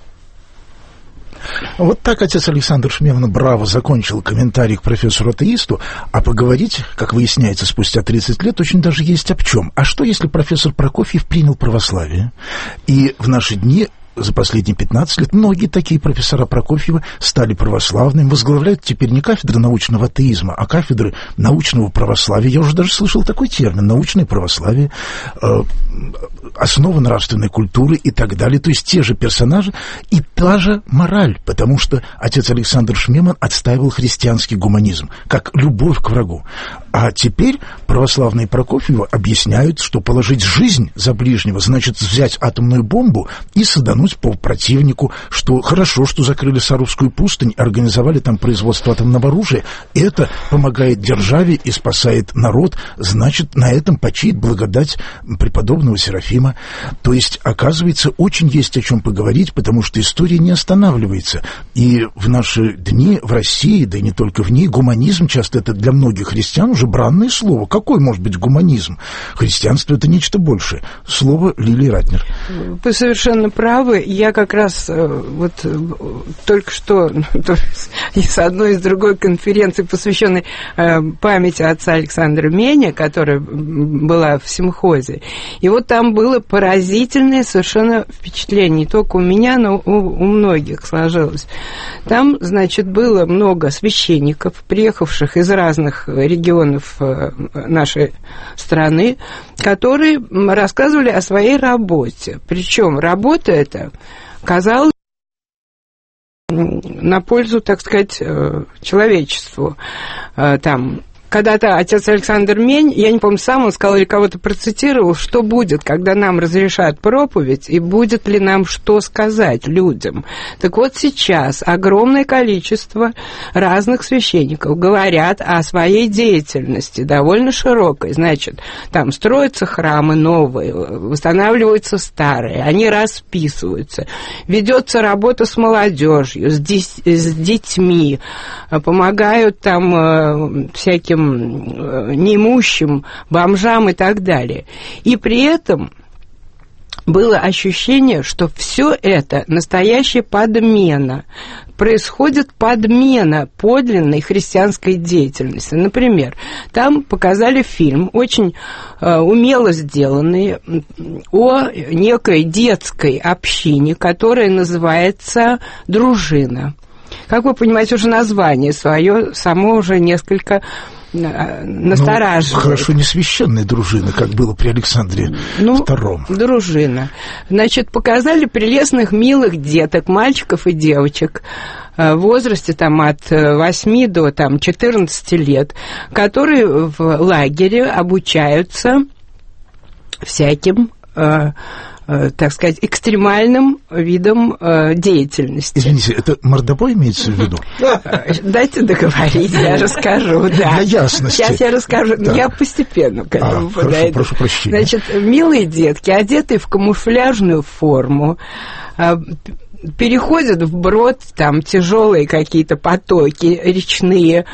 Вот так отец Александр Шмеман браво закончил комментарий к профессору-атеисту, а поговорить, как выясняется спустя тридцать лет, очень даже есть об чем. А что, если профессор Прокофьев принял православие? И в наши дни за последние пятнадцать лет многие такие профессора Прокофьева стали православными, возглавляют теперь не кафедры научного атеизма, а кафедры научного православия. Я уже даже слышал такой термин — научное православие, э, основа нравственной культуры и так далее. То есть те же персонажи и та же мораль, потому что отец Александр Шмеман отстаивал христианский гуманизм, как любовь к врагу. А теперь православные Прокофьева объясняют, что положить жизнь за ближнего значит взять атомную бомбу и садануть садануть по противнику, что хорошо, что закрыли Сарусскую пустынь, организовали там производство атомного оружия. Это помогает державе и спасает народ, значит, на этом почиет благодать преподобного Серафима. То есть, оказывается, очень есть о чем поговорить, потому что история не останавливается. И в наши дни в России, да и не только в ней, гуманизм часто это для многих христиан уже бранное слово. Какой может быть гуманизм? Христианство — это нечто большее. Слово Лилии Ратнер. Вы совершенно правы. Я как раз вот только что из одной, из другой конференции, посвященной памяти отца Александра Меня, которая была в Симхозе, и вот там было поразительное совершенно впечатление. Не только у меня, но у, у многих сложилось. Там, значит, было много священников, приехавших из разных регионов нашей страны, которые рассказывали о своей работе. Причем работа эта казалась на пользу, так сказать, человечеству. Там когда-то отец Александр Мень, я не помню, сам он сказал или кого-то процитировал, что будет, когда нам разрешат проповедь, и будет ли нам что сказать людям. Так вот сейчас огромное количество разных священников говорят о своей деятельности, довольно широкой. Значит, там строятся храмы новые, восстанавливаются старые, они расписываются, ведется работа с молодежью, с, дес- с детьми, помогают там всяким неимущим, бомжам и так далее. И при этом было ощущение, что все это настоящая подмена. Происходит подмена подлинной христианской деятельности. Например, там показали фильм, очень э, умело сделанный, о некой детской общине, которая называется «Дружина». Как вы понимаете, уже название свое само уже несколько настораживает. Ну, хорошо, не священная дружина, как было при Александре ну, Втором. Дружина. Значит, показали прелестных, милых деток, мальчиков и девочек в возрасте там, от восьми до там, четырнадцати лет, которые в лагере обучаются всяким, так сказать, экстремальным видом э, деятельности. Извините, это мордобой имеется в виду? Дайте договорить, я расскажу. Для ясности. Сейчас я расскажу, я постепенно к этому подойду. Прошу прощения. Значит, милые детки, одетые в камуфляжную форму, переходят вброд там тяжелые какие-то потоки речные,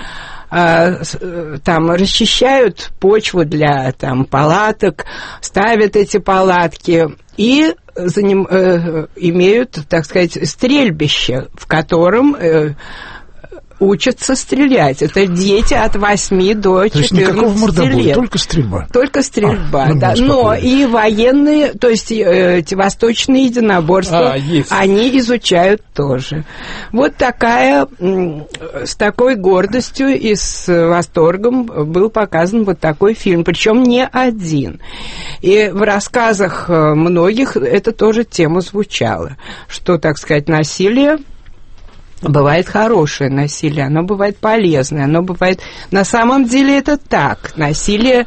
там расчищают почву для там палаток, ставят эти палатки и за ним э, имеют, так сказать, стрельбище, в котором э, учатся стрелять. Это дети от восьми до четырнадцати лет. То есть никакого мордобоя, только стрельба? Только стрельба, а, да. Но и военные, то есть эти восточные единоборства, а, они изучают тоже. Вот такая, с такой гордостью и с восторгом был показан вот такой фильм. Причем не один. И в рассказах многих это тоже тема звучала, что, так сказать, насилие бывает хорошее насилие, оно бывает полезное, оно бывает... На самом деле это так. Насилие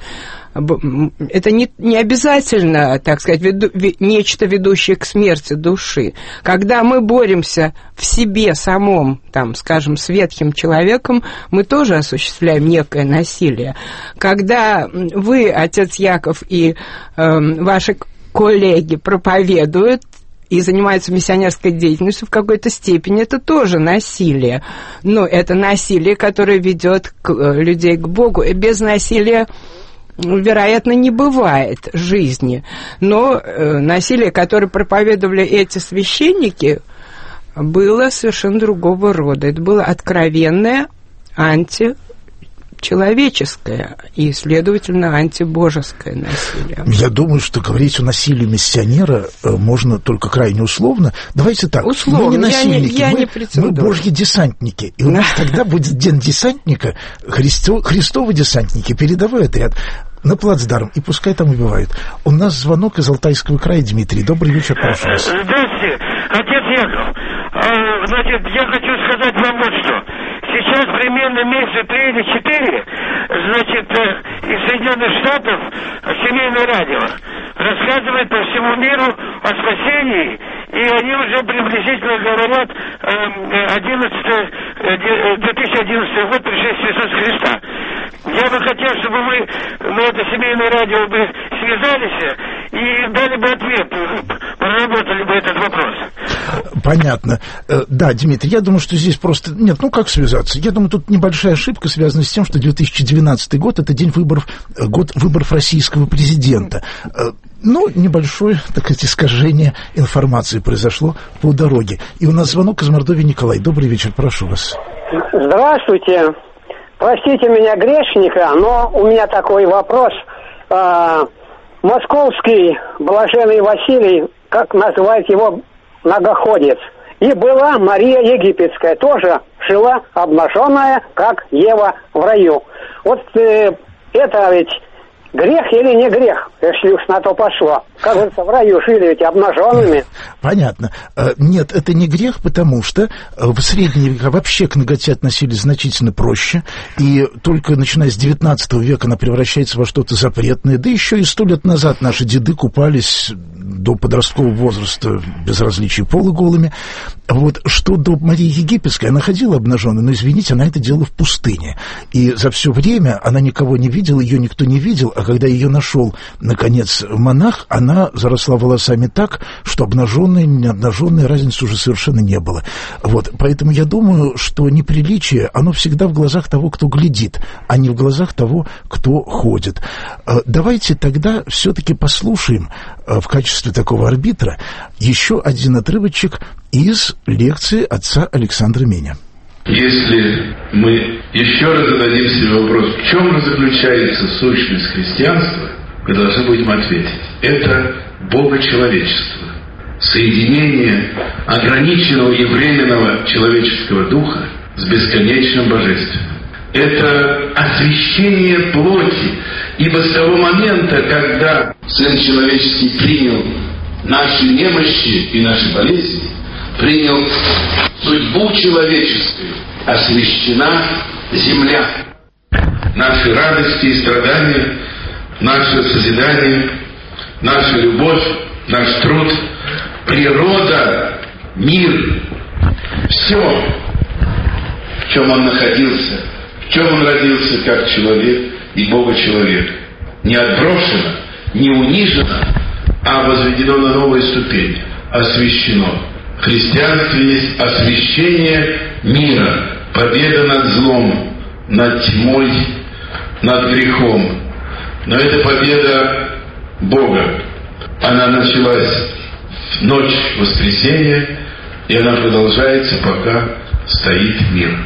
это не, не обязательно, так сказать, веду, нечто, ведущее к смерти души. Когда мы боремся в себе самом, там, скажем, с ветхим человеком, мы тоже осуществляем некое насилие. Когда вы, отец Яков, и э, ваши коллеги проповедуют и занимаются миссионерской деятельностью в какой-то степени, это тоже насилие. Но это насилие, которое ведет к, людей к Богу. И без насилия, вероятно, не бывает жизни. Но э, насилие, которое проповедовали эти священники, было совершенно другого рода. Это было откровенное анти человеческое и, следовательно, антибожеское насилие. Я думаю, что говорить о насилии миссионера можно только крайне условно. Давайте так, условно. Мы не насильники, я не, я мы, не мы божьи десантники. И у нас тогда будет день десантника, Христо, Христовы десантники, передовой отряд на плацдарм, и пускай там убивают. У нас звонок из Алтайского края, Дмитрий. Добрый вечер, прошу вас. Здравствуйте, отец Яков. Значит, я хочу сказать вам вот что. Сейчас примерно месяца три или четыре, значит, из Соединенных Штатов семейное радио рассказывает по всему миру о спасении и они уже приблизительно говорят одиннадцатый, две тысячи одиннадцатый год пришествия Иисуса Христа. Я бы хотел, чтобы вы на это семейное радио бы связались и дали бы ответ, проработали бы этот вопрос. Понятно. Да, Дмитрий, я думаю, что здесь просто... Нет, ну как связаться? Я думаю, тут небольшая ошибка связана с тем, что две тысячи двенадцатый год – это день выборов, год выборов российского президента. Ну, небольшое, так сказать, искажение информации произошло по дороге. И у нас звонок из Мордовии. Николай, добрый вечер, прошу вас. Здравствуйте. Простите меня, грешника, но у меня такой вопрос. Московский блаженный Василий, как называют его, многоходец. И была Мария Египетская, тоже жила обнаженная, как Ева в раю. Вот э, это ведь грех или не грех, если уж на то пошло? Как говорится, в раю жили ведь обнаженными. Понятно. Нет, это не грех, потому что в средние века вообще к наготе относились значительно проще, и только начиная с девятнадцатого века она превращается во что-то запретное, да еще и сто лет назад наши деды купались до подросткового возраста без различия пола голыми. Вот, что до Марии Египетской, она ходила обнаженной, но, извините, она это делала в пустыне. И за все время она никого не видела, ее никто не видел, а когда ее нашел, наконец, монах, она заросла волосами так, что обнаженной, не обнаженной разницы уже совершенно не было. Вот, поэтому я думаю, что неприличие, оно всегда в глазах того, кто глядит, а не в глазах того, кто ходит. Давайте тогда все-таки послушаем в качестве такого арбитра еще один отрывочек из лекции отца Александра Меня. Если мы еще раз зададим себе вопрос, в чем же заключается сущность христианства, мы должны будем ответить. Это богочеловечество, соединение ограниченного и временного человеческого духа с бесконечным божественным. Это освящение плоти, ибо с того момента, когда Сын Человеческий принял наши немощи и наши болезни, принял судьбу человеческую, освящена земля. Наши радости и страдания, наше созидание, наша любовь, наш труд, природа, мир, все, в чем он находился, в чем он родился как человек и Бога-человек, не отброшено, не унижено, а возведено на новую ступень, освящено. В христианстве есть освящение мира, победа над злом, над тьмой, над грехом. Но это победа Бога. Она началась в ночь воскресения, и она продолжается, пока стоит мир.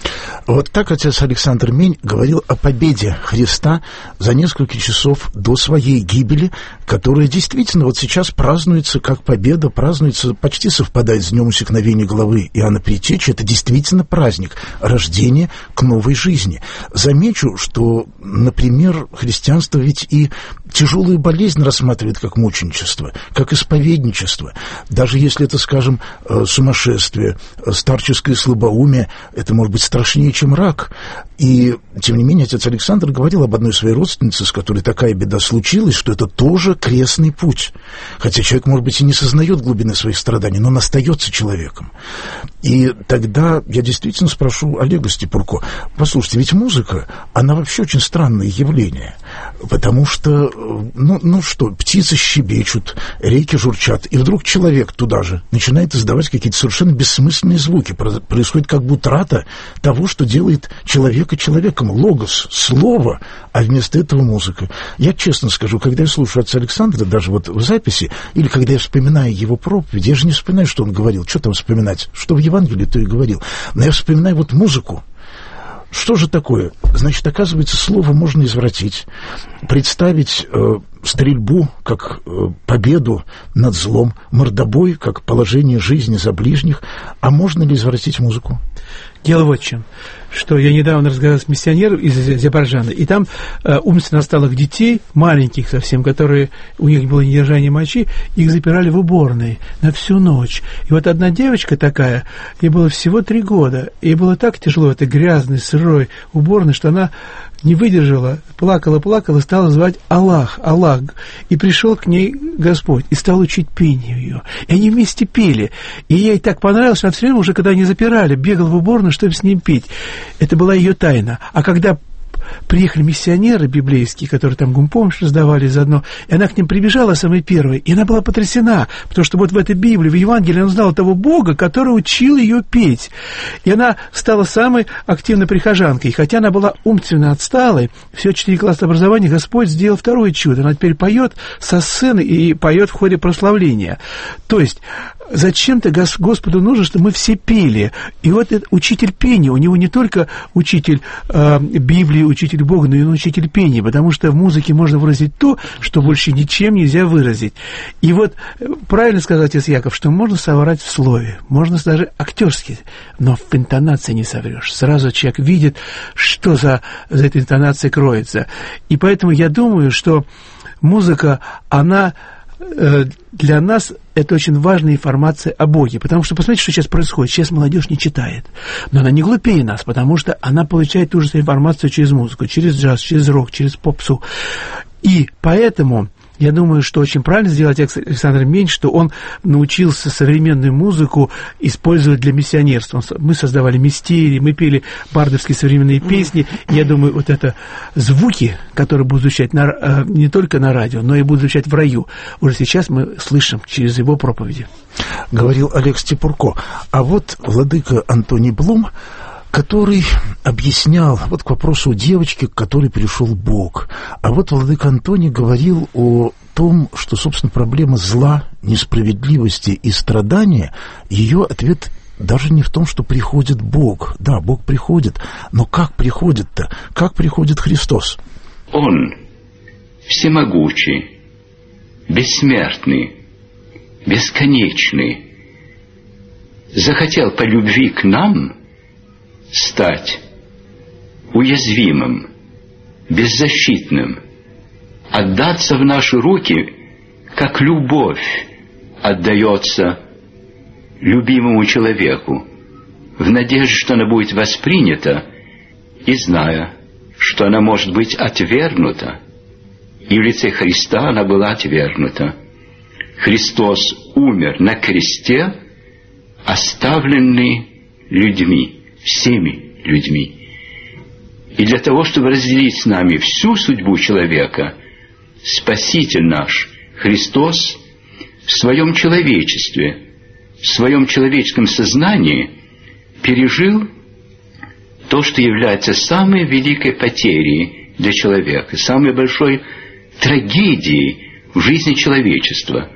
Вот так отец Александр Мень говорил о победе Христа за несколько часов до своей гибели, которая действительно вот сейчас празднуется как победа, празднуется, почти совпадает с днем усекновения головы Иоанна Предтечи. Это действительно праздник рождения к новой жизни. Замечу, что, например, христианство ведь и тяжелую болезнь рассматривает как мученичество, как исповедничество. Даже если это, скажем, сумасшествие, старческое слабоумие, это может быть страшнее, чем рак. И, тем не менее, отец Александр говорил об одной своей родственнице, с которой такая беда случилась, что это тоже крестный путь. Хотя человек, может быть, и не сознает глубины своих страданий, но он остается человеком. И тогда я действительно спрошу Олега Степурко, послушайте, ведь музыка, она вообще очень странное явление, потому что, ну, ну что, птицы щебечут, реки журчат, и вдруг человек туда же начинает издавать какие-то совершенно бессмысленные звуки. Происходит как бы утрата того, что делает человека человеком, логос, слово, а вместо этого музыка. Я честно скажу, когда я слушаю отца Александра, даже вот в записи, или когда я вспоминаю его проповедь, я же не вспоминаю, что он говорил, что там вспоминать, что в Евангелии, то и говорил, но я вспоминаю вот музыку. Что же такое? Значит, оказывается, слово можно извратить, представить э, стрельбу как э, победу над злом, мордобой как положение жизни за ближних, а можно ли извратить музыку? Дело вот в чем, что я недавно разговаривал с миссионером из Азербайджана, и там э, умственно отсталых детей, маленьких совсем, которые, у них было недержание мочи, их запирали в уборной на всю ночь. И вот одна девочка такая, ей было всего три года, ей было так тяжело в этой грязной, сырой уборной, что она не выдержала, плакала-плакала, стала звать Аллах, Аллах. И пришел к ней Господь, и стал учить пению ее. И они вместе пели. И ей так понравилось, что она все время, уже когда они запирали, бегала в уборную, чтобы с ним петь. Это была ее тайна. А когда приехали миссионеры библейские, которые там гумпомощь раздавали заодно, и она к ним прибежала самой первой, и она была потрясена, потому что вот в этой Библии, в Евангелии она узнала того Бога, который учил ее петь. И она стала самой активной прихожанкой. И хотя она была умственно отсталой, все четыре класса образования, Господь сделал второе чудо. Она теперь поет со сцены и поет в ходе прославления. То есть зачем-то Господу нужно, чтобы мы все пели. И вот этот учитель пения, у него не только учитель э, Библии, учитель Бога, но и учитель пения, потому что в музыке можно выразить то, что больше ничем нельзя выразить. И вот правильно сказал отец Яков, что можно соврать в слове, можно даже актерски, но в интонации не соврешь. Сразу человек видит, что за, за этой интонацией кроется. И поэтому я думаю, что музыка, она для нас это очень важная информация о Боге, потому что посмотрите, что сейчас происходит. Сейчас молодежь не читает, но она не глупее нас, потому что она получает ту же информацию через музыку, через джаз, через рок, через попсу. И поэтому я думаю, что очень правильно сделал отец Александр Мень, что он научился современную музыку использовать для миссионерства. Мы создавали мистерии, мы пели бардовские современные песни. Я думаю, вот это звуки, которые будут звучать на, не только на радио, но и будут звучать в раю, уже сейчас мы слышим через его проповеди. Говорил Олег Степурко. А вот владыка Антоний Блум, который объяснял, вот к вопросу девочки, к которой пришел Бог. А вот владыка Антоний говорил о том, что, собственно, проблема зла, несправедливости и страдания, ее ответ даже не в том, что приходит Бог. Да, Бог приходит, но как приходит-то? Как приходит Христос? Он всемогучий, бессмертный, бесконечный, захотел по любви к нам стать уязвимым, беззащитным, отдаться в наши руки, как любовь отдается любимому человеку, в надежде, что она будет воспринята, и зная, что она может быть отвергнута. И в лице Христа она была отвергнута. Христос умер на кресте, оставленный людьми, всеми людьми. И для того, чтобы разделить с нами всю судьбу человека, Спаситель наш, Христос, в своем человечестве, в своем человеческом сознании пережил то, что является самой великой потерей для человека, самой большой трагедией в жизни человечества.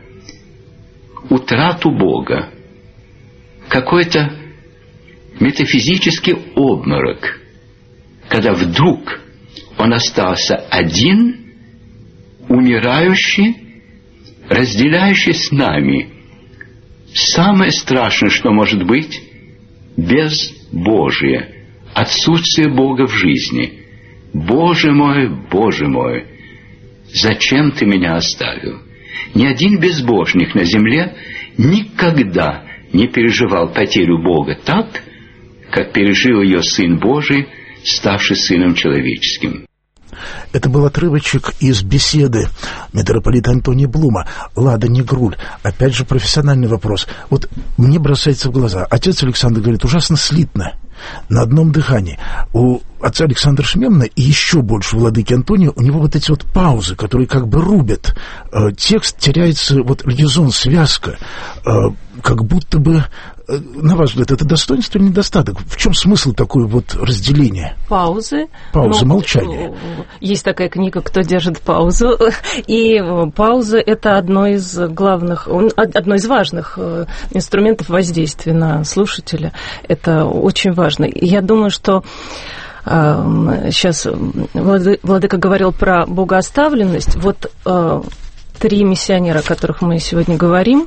Утрату Бога, какой-то метафизический обморок, когда вдруг он остался один, умирающий, разделяющий с нами самое страшное, что может быть, безбожие, отсутствие Бога в жизни. Боже мой, Боже мой, зачем ты меня оставил? Ни один безбожник на земле никогда не переживал потерю Бога так, как пережил ее Сын Божий, ставший Сыном Человеческим. Это был отрывочек из беседы митрополита Антония Блума. Лада Негруль. Опять же профессиональный вопрос. Вот мне бросается в глаза. Отец Александр говорит, ужасно слитно, на одном дыхании. У отца Александра Шмемна и еще больше у владыки Антония, у него вот эти вот паузы, которые как бы рубят. Э, текст теряется, вот лизон, связка, э, как будто бы, э, на ваш взгляд, это достоинство или недостаток? В чем смысл такое вот разделение? Паузы. Паузы, ну, молчание. Есть такая книга «Кто держит паузу?», и пауза – это одно из главных, одно из важных инструментов воздействия на слушателя. Это очень важно. И я думаю, что сейчас владыка говорил про богооставленность. Вот три миссионера, о которых мы сегодня говорим,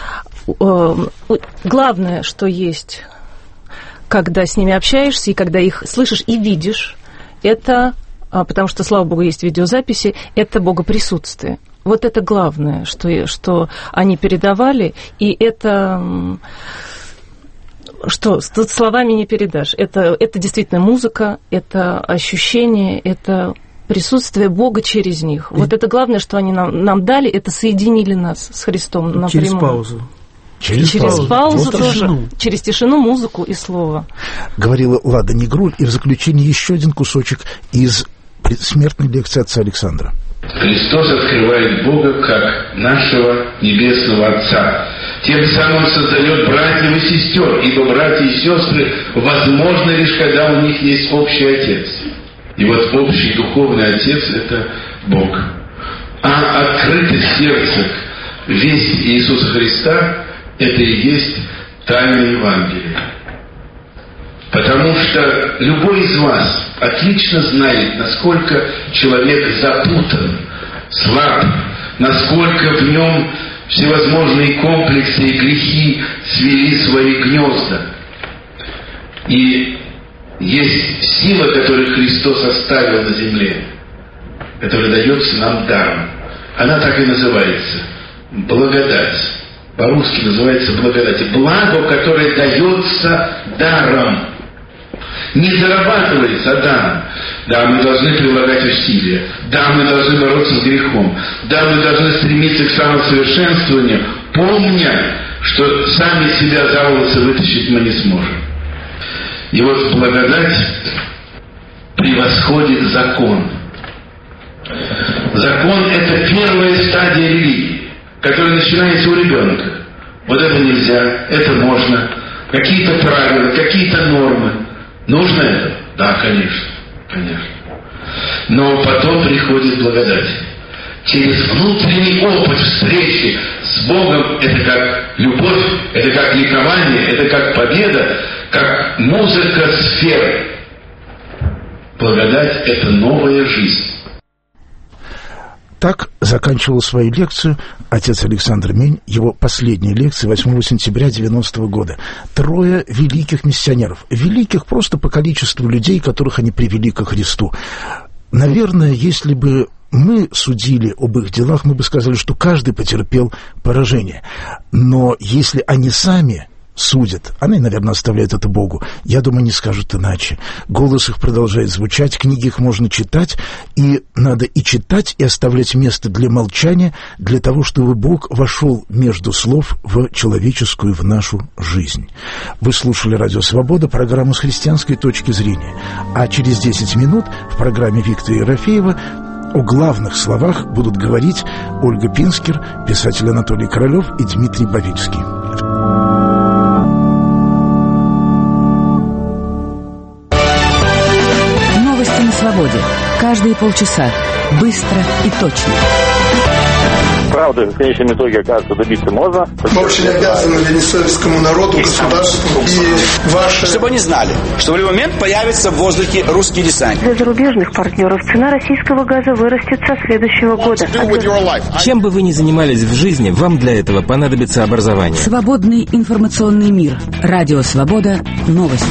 главное, что есть, когда с ними общаешься, и когда их слышишь и видишь, это, потому что, слава богу, есть видеозаписи, это богоприсутствие. Вот это главное, что, что они передавали, и это что тут словами не передашь. Это, это действительно музыка, это ощущение, это присутствие Бога через них. И... Вот это главное, что они нам, нам дали, это соединили нас с Христом напрямую. Через паузу. Через, через паузу, паузу через тоже, тишину. Через тишину, музыку и слово. Говорила Лада Негруль, и в заключение еще один кусочек из предсмертной лекции отца Александра. Христос открывает Бога как нашего Небесного Отца. Тем самым создает братьев и сестер, ибо братья и сестры возможны лишь, когда у них есть общий Отец. И вот общий духовный Отец – это Бог. А открытость сердца к вести Иисуса Христа – это и есть тайна Евангелия. Потому что любой из вас отлично знает, насколько человек запутан, слаб, насколько в нем всевозможные комплексы и грехи свели свои гнезда. И есть сила, которую Христос оставил на земле, которая дается нам даром. Она так и называется – благодать. По-русски называется благодать. Благо, которое дается даром. Не зарабатывается, а даром. Да, мы должны прилагать усилия. Да, мы должны бороться с грехом. Да, мы должны стремиться к самосовершенствованию, помня, что сами себя за волосы вытащить мы не сможем. И вот благодать превосходит закон. Закон – это первая стадия религии, которая начинается у ребенка. Вот это нельзя, это можно. Какие-то правила, какие-то нормы. Нужно это? Да, конечно, конечно. Но потом приходит благодать. Через внутренний опыт встречи с Богом, это как любовь, это как ликование, это как победа, как музыка сферы. Благодать – это новая жизнь. Так заканчивал свою лекцию отец Александр Мень, его последняя лекция восьмого сентября девяностого года. Трое великих миссионеров. Великих просто по количеству людей, которых они привели ко Христу. Наверное, если бы мы судили об их делах, мы бы сказали, что каждый потерпел поражение. Но если они сами судят, они, наверное, оставляют это Богу, я думаю, не скажут иначе. Голос их продолжает звучать, книги их можно читать, и надо и читать, и оставлять место для молчания, для того, чтобы Бог вошел между слов в человеческую, в нашу жизнь. Вы слушали «Радио Свобода», программу «С христианской точки зрения». А через десять минут в программе Виктора Ерофеева о главных словах будут говорить Ольга Пинскер, писатель Анатолий Королев и Дмитрий Бавильский. На свободе. Каждые полчаса. Быстро и точно. Правда, в конечном итоге, оказывается, добиться можно. Мы очень обязаны венесуэльскому народу, государству и вашей... Чтобы они знали, что в любой момент появится в воздухе русский десант. Для зарубежных партнеров цена российского газа вырастет со следующего года. Чем бы вы ни занимались в жизни, вам для этого понадобится образование. Свободный информационный мир. Радио Свобода. Новости.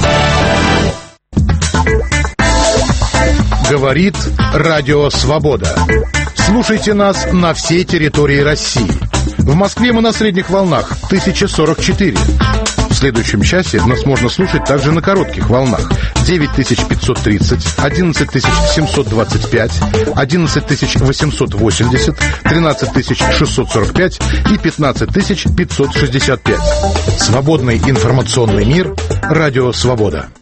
Говорит Радио Свобода. Слушайте нас на всей территории России. В Москве мы на средних волнах тысяча сорок четыре. В следующем часе нас можно слушать также на коротких волнах девять тысяч пятьсот тридцать, одиннадцать тысяч семьсот двадцать пять, одиннадцать тысяч восемьсот восемьдесят, тринадцать тысяч шестьсот сорок пять и пятнадцать тысяч пятьсот шестьдесят пять. Свободный информационный мир. Радио Свобода.